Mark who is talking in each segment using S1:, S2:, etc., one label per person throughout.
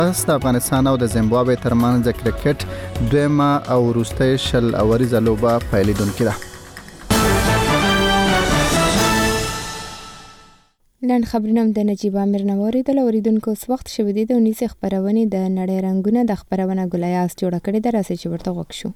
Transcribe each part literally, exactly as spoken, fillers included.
S1: د افغانستان او د زیمبابوې ترمنځ د کرکټ دویمه او وروستۍ شل اوریزه لوبه پیلېدونکې ده.
S2: نن خبرونه د نجیب امیر نه واوریدل. اوریدونکو اوس وخت شوی دی د اونیسې خپرونې د نړۍ رنګونه د خپرونه ګلیاس جوړه کړې ده. راځئ چې ورته غوږ شو.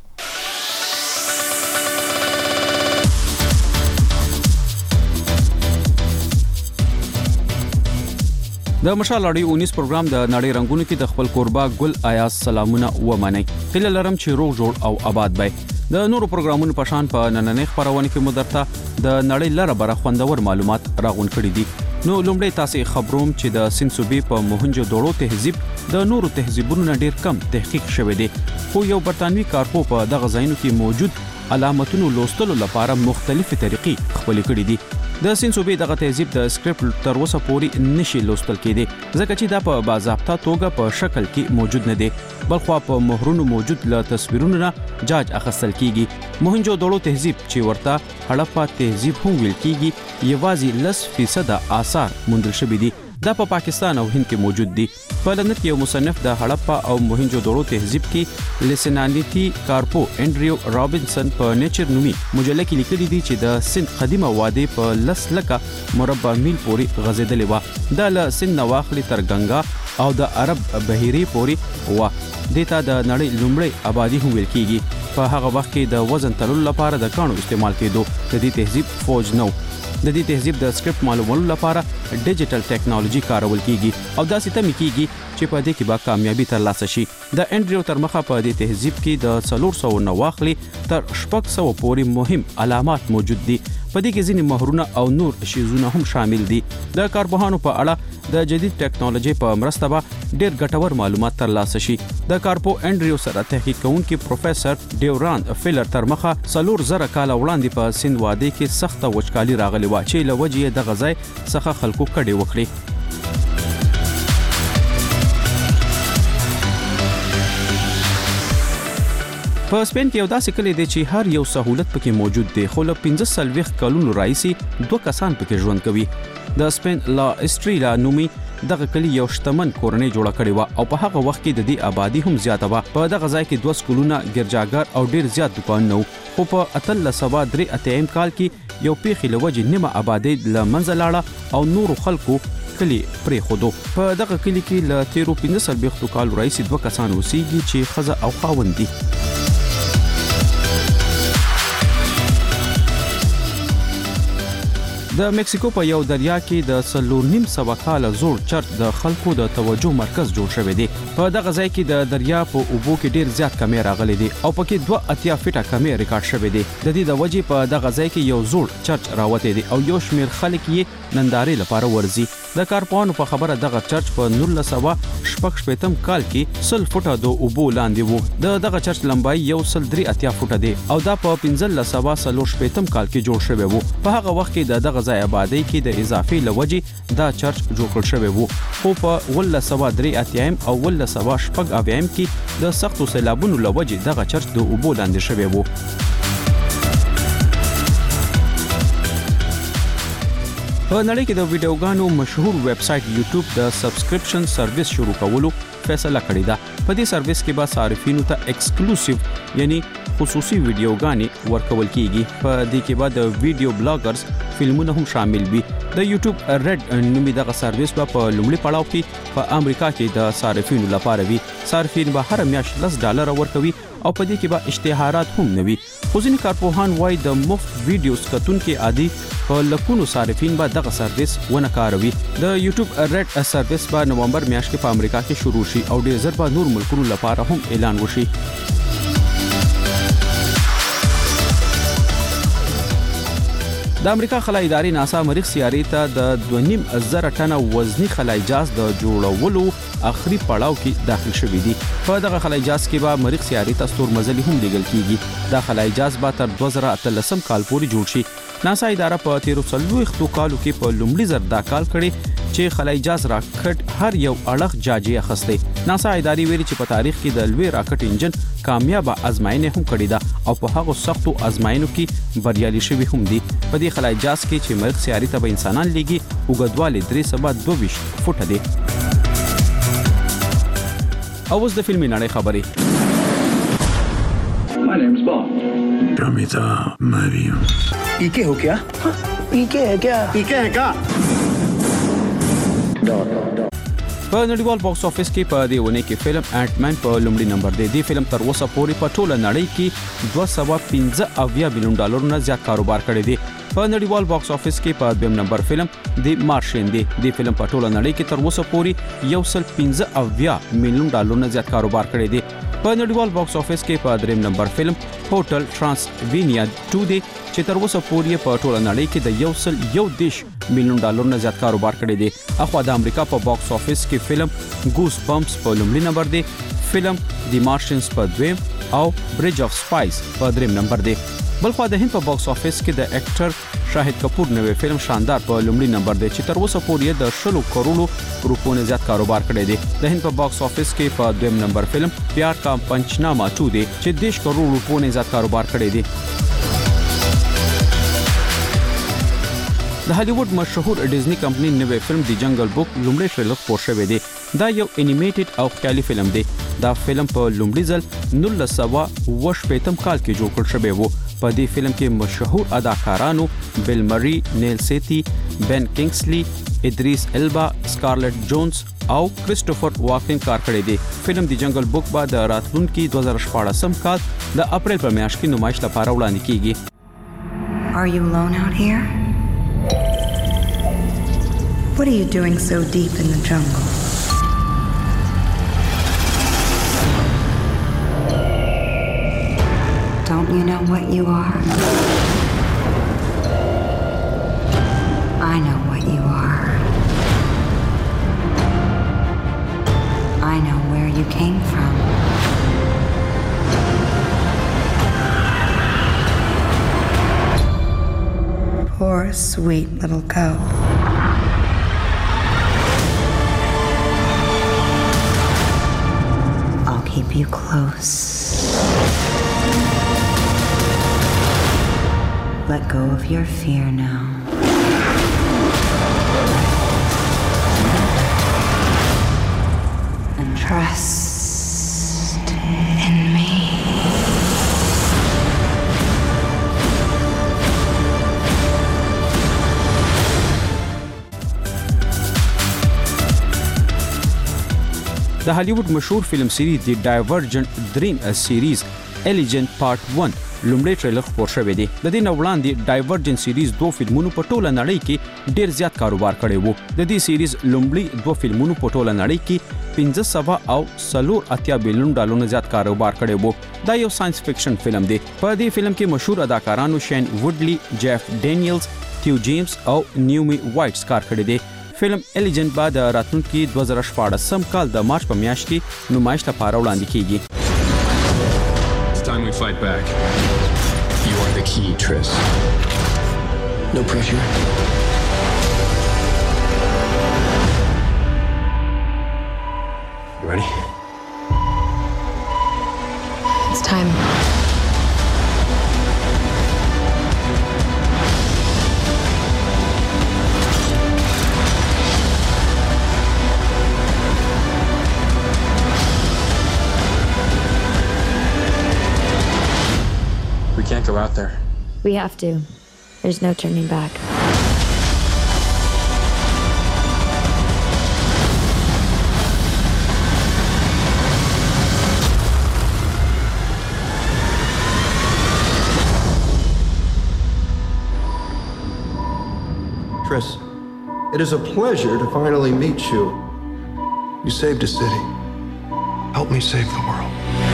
S3: د مشال اړي اونیس پروګرام د نړۍ رنگونو کې د خپل کوربا ګل آیاز سلامونه ومني. هله لرم چې روغ جوړ او آباد وي. د نورو پروګرامونو په شان په نننۍ خبرونه کې مدرته د نړۍ لره بره خوندور معلومات راغون کړي دي. نو لومړی تاسو خبروم چې د سینسوبي په موهنجو دړو تهذیب د نورو تهذیبونو نه ډیر کم تحقیق شوی دی. خو یو برتانوي کارپو په دغه ځایونو کې موجود علامتونو لوستلو لپاره مختلفې طریقې خپل کړي دي. د سینسوبي دغه تهذیب د سکرپټ تر اوسه پورې نشي لوستل کېدی ځکه چې دا په باضابطه توګه په شکل کې موجود نه دی، بلخو په مهرونو موجود ل تصویرونو نه جاج اخیستل کیږي. موهنجو دړو تهذیب چې ورته هړپا تهذیب هم ویل کیږي یوازې لس فیصد آثار موندل شوي دي. دا په پا پاکستان او هند کې موجود دي. په لندن کې یو مصنف د هړپا او موهنجو دړو تهذیب کې لیسنانیتی کارپو انډریو رابنسن په نیچر نومي مجله کې لیکلي دي چې د سند قدیمه واده په لس لکه مربع میل پورې غځېدلې و. دا له سند نواخلي تر ګنگا او د عرب بحیرې پورې و. دته د نړۍ لومړی آبادی هم ویل کیږي. په هغه وخت کې د وزن تللو لپاره د کانو استعمال کېدو. د دې تهذیب فوج نو د دې تهذیب د سکرپټ معلومولو لپاره ډیجیټل ټیکنالوژي کارول کیږي او دا ستمه کیږي چې په دې کې به کامیابی ترلاسه شي. د انډریو تر مخه په دې تهذیب کې د څلور سوه نواخلي تر شپږ سوه پورې مهم علامات موجود دي. په دې کې ځینې مهرونه او نور شیزونه هم شامل دي. د کارپوهانو په اړه د جدید ټیکنالوژي په مرسته به ډېر ګټور معلومات ترلاسه شي. د کارپو انډریو سره تحقیق کوونکي پروفیسور ډیوران فیلر تر مخه څلور زره کال وړاندې په سند واده کې سخته وچکالي راغلې و چې له وجې د غځای څخه خلکو کډې وکړي. په سپین کې یو داسې کلی دی چې هر یو سہولت پکې موجود دی، خو له پنځه سلويخ کلونو راځي دوه کسان پکې ژوند کوي. د سپین لا استریلا نومي دغه کلی یو شتمن کورنۍ جوړه کړې و او په هغه وخت کې د دې آبادی هم زیاته و. په دغه ځای کې دوه سکولونه، ګرجاګر او ډیر زیات دکانونه وو. خو په اتلس سوه درې اتیا کال کې یو پیښې له وجې نیمه آبادی له منځه لاړه او نورو خلکو کلی پرې خودو. په دغه کلی کې له تیرو پنځه سلويخ کال راځي دوه کسان اوسېږي چې ښځه او خاوند دي. د مکسیکو په یو دریا کې د څلور نیم سوه کاله زوړ چرچ د خلکو د توجه مرکز جوړ شوی دی. په دغه ځای کې د دریا په اوبو کې ډیر زیات کمی راغلي دي او پکې دوه اتیا فټه کمی ریکارډ شوی دی. د دې د وجې په دغه ځای کې یو زوړ چرچ راوته دي او یو شمیر خلک یې نندارې لپاره ورځي. د کارپوهانو په خبره دغه چرچ په نولس سوه شپږ شپېتم کال کې سل فټه د اوبو لاندې وو. د دغه چرچ لمبای یو سل درې اتیا فټه دی او دا په پنځلس سوه څلور شپېتم کال کې جوړ شوی وو. په هغه وخت کې د دغه ځای آبادی کې د اضافي لوجې دا چرچ جوړ کړ شوی وو. خو په ولس سوه درې اتیا او ولس سوه شپږ اویا کې د سختو سیلابونو لوجې دغه چرچ د اوبو لاندې شوی وو. په نړۍ کې د ویډیوګانو مشهور ویب سټ یوټیوب د سبسکرپشن سرویس شروع کولو فیصله کړې ده. په دې سرویس کې به صارفینو ته ایکسکلوسیو یعنی خصوصي ویډیوګانې ورکول کیږي. په دې کې به د ویډیو بلاګرز فلمونه هم شامل وي. د یوټیوب ریډ نومي دغه سرویس به په لومړي پړاو کې په امریکا کې د صارفینو لپاره وي. صارفین به هر میاشت لس ډالر ورکوي او په دې کې به اشتهارات هم نه وي. خو ځینې کارپوهان وایي د مفت ویډیوز کتونکو عادي په لکونو صارفین به دغه سرویس ونه کاروي. د یوټیوب ریډ سرویس په نومبر میاشت کې په امریکا کې شروع شي او ډیر زر به نور ملکونو لپاره هم اعلان وشي. د امریکا خلای ادارې ناسا مریخ سیارې ته د دوه نیم زره ټنه وزنی خلای جهاز د جوړولو اخري پړاو کې داخل شوی دی. په دغه خلای جهاز کې به مریخ سیارې ته ستورمزلي هم لیږل کیږي. دا خلای جهاز به تر دوه زره اتلسم کال پورې جوړ شي. ناسا اداره په تیرو څلوېښتو کالو کې په لومړي ځل دا کال کړی چې خلای جهاز راکټ هر یو اړخ جاجي اخسته. ناسا ادارې ویلي چې په تاریخ کې د لوی راکټ انجن کامیابه ازمایښت هم کړې ده او په هغه سختو ازمایښتونو کې بریالي شوی هم دي. په دې خلای جهاز کې چې مریخ سیارې ته به انسانان لیږي اوږدوالی درې سوه دوه ویشت فوټه دی. او اوس د فلمي نړۍ خبرې.
S4: My name's Bond.
S5: Ramita Mariam.
S4: पीके हो क्या? पीके है क्या? पीके है क्या?
S3: په نړیوال باکس افیس کې په دې ونه کې فلم انټ مین په لومړي نمبر دی. دی فلم تر اوسه پورې په ټوله نړۍ کې دوه سوه پنځه اویا میلیون ډالر نه زیات کاروبار کړی دی. په نړیوال باکس افیس کې په دویم نمبر فلم دی مارشین دی. دی فلم په ټوله نړۍ کې تر اوسه پورې یو سل پنځه اویا میلیون ډالر نه زیات کاروبار کړی دی. په نړیوال باکس افیس کې په دریم نمبر فلم هوټل ټرانسوینیا ټو دی چې تر اوسه پورې په ټوله نړۍ کې د یو سل یو دیش میلیون ډالر نه زیات کاروبار کړی دی. اخوا د امریکا په باکس افیس کې فلم ګوس بمپس په لومړي نمبر دی، فلم دی مارشینز په دویم او برج اف سپایس په دریم نمبر دی. بلخوا د هند په باکس افیس کې د اکټر شاهد کپور نوې فلم شاندار په لومړي نمبر دی چې تر اوسه پورې د شلو کروڑو روپو نه زیات کاروبار کړی دی. د هند په باکس افیس کې په دویم نمبر فلم پیار کا پنچنامه ټو دی چې دیش کروڑ روپو نه زیات کاروبار کړی دی. د هالیوډ مشهور ډیزنی کمپنی نوې فلم دی جنگل بوک لومړی ټریلر خپور شوی دی. دا یو انیمیټډ او خیالي فلم دی. دا فلم په لومړي ځل نولس سوه اوه شپېتم کال کې جوړ کړل شوی و. په دې فلم کې مشهور اداکارانو بیل مری، نیل سیتی، بن کنگسلی، ادریس البا، سکارلټ جونز او کریسټوفر واکن کار کړی دی. فلم دی جنگل بوک به د راتلونکي دوه زره شپاړسم کال د اپریل په میاشت کې نمایش لپاره وړاندې کیږي.
S6: Are you alone out here? What are you doing so deep in the jungle? Don't you know what you are? I know what you are. I know where you came from. Poor, sweet little cow. I'll keep you close. Let go of your fear now. And trust in me.
S3: د هالیوډ مشهور فلم سیریز دی ډایورجنټ دریم سیریز الیجنت پارت ون لومړی ټریلر خپور شوی دی. د دې نو وړاندې ډایورجنټ سیریز دوه فلمونو په ټوله نړۍ کې ډیر زیات کاروبار کړی وو. د دې سیریز لومړی دوه فلمونو په ټوله نړۍ کې پنځه سوه او څلور اتیا میلیون ډالر نه زیات کاروبار کړی وو. دا یو ساينس فکشن فلم دی. په دې فلم کې مشهور اداکارانو شین وډلی، جیف ډینیلز، تیو جیمز او نیومی وایټس کار کړی دی. فلم الیجنت بعد راتلونکي دوه زره شپاړسم کال د مارچ په میاشت کې نمایش لپاره وړاندې کیږي.
S5: It's time we fight back. You are the key, Triss.
S4: No pressure.
S5: You ready?
S6: It's time.
S5: We can't go out there.
S7: We have to. There's no turning back.
S8: Triss, it is a pleasure to finally meet you. You saved a city. Help me save the world.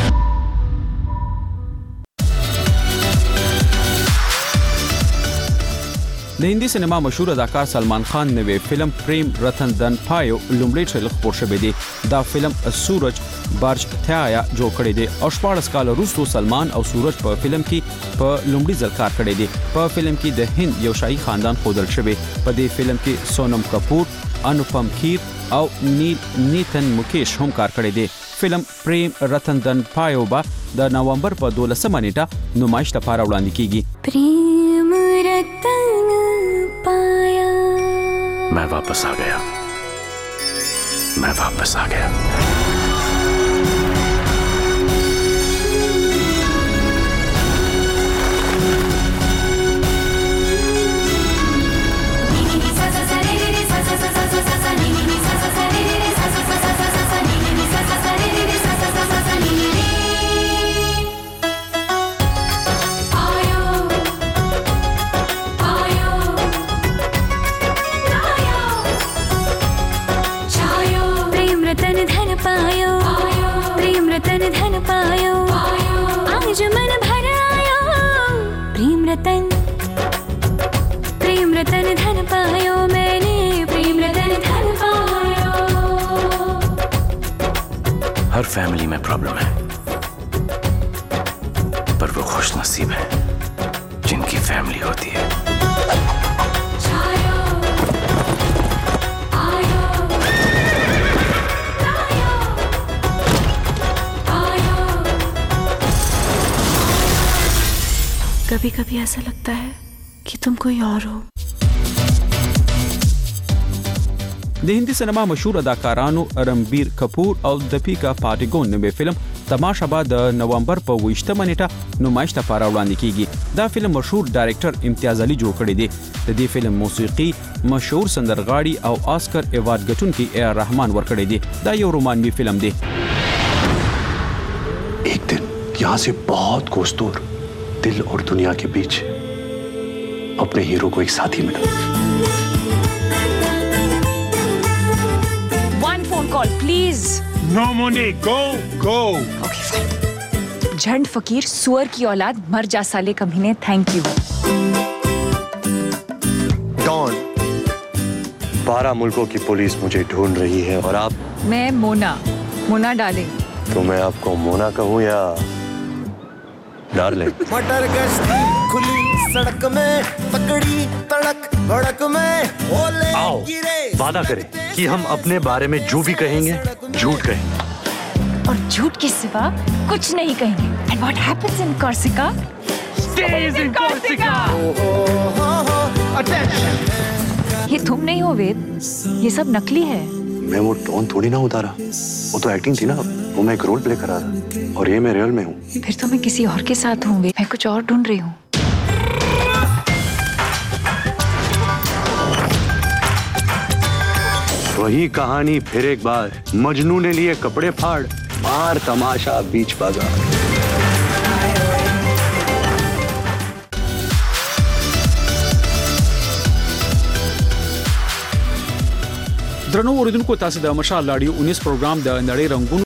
S3: د هندي سینما مشهور اداکار سلمان خان نوې فلم پریم رتن دن پایو لومړی ټریلر خپور شوی دی. دا فلم سورج بارج تھایا جوړ کړی دی او شپږ کال وروسته سلمان او سورج په فلم کې په لومړي ځل کار کړی دی. په فلم کې د هند یو شاهي خاندان ښودل شوی. په دې فلم کې سونم کپور، انوپم کھیر او نیل نیتن مکیش هم کار کړی دی. فلم پریم رتن دن پایو با د نومبر په دولسمه نیټه نمایش لپاره وړاندې کیږي.
S6: प्रेम रतन पाया
S5: मैं वापस आ गया मैं वापस आ गया
S9: हर फैमिली में प्रॉब्लम है, पर वो खुशनसीब है जिनकी फैमिली होती है।
S10: कभी कभी ऐसा लगता है कि तुम कोई और हो।
S3: د هندي سینما مشهور اداکارانو رنبیر کپور او دپیکا پاټیګون نوې فلم تماشا به د نومبر په ویشتمه نیټه نمایش لپاره وړاندې کیږي. دا فلم مشهور ډایرکټر امتیاز علي جوړ کړی دی. د دې فلم موسیقي مشهور سندرغاړي او آسکر ایوارډ ګټونکي اے آر رحمان ورکړی دی. دا یو رومانوي فلم دی.
S8: एक दिन यहाँ से बहुत कोस दूर दिल और दुनिया के बीच अपने हीरो को एक साथी मिला.
S10: One phone call, please.
S11: No money, go, go.
S10: Okay, fine. झंड फकीर सुअर की औलाद मर जा साले कमीने, थैंक यू.
S8: डॉन, बारह मुल्कों की पुलिस मुझे ढूंढ रही है और आप?
S10: मैं मोना, मोना डार्लिंग.
S8: तो मैं आपको मोना कहूँ या डार्लिंग?
S12: मटर गश्ती खुली सड़क में तकड़ी तड़क भड़क में ओले गिरे.
S9: वादा करें कि हम अपने बारे में जो भी कहेंगे झूठ कहेंगे
S10: और झूठ के सिवा कुछ नहीं कहेंगे. And what happens in Corsica stays in Corsica. ये तुम नहीं हो वेद, ये सब नकली है.
S8: मैं वो टोन थोड़ी ना उतारा, वो तो एक्टिंग थी ना. वो मैं एक रोल प्ले करा था और ये मैं रियल में हूँ.
S10: फिर तो मैं किसी और के साथ हूँ वेद, मैं कुछ और ढूंढ रही हूँ.
S9: वही कहानी फिर एक बार. मजनू ने लिए कपड़े फाड़, मार तमाशा बीच बाजार.
S3: درنو اوریدونکو تاسو د مشال لاډیو उन्नीस پروګرام د نړۍ رنگونو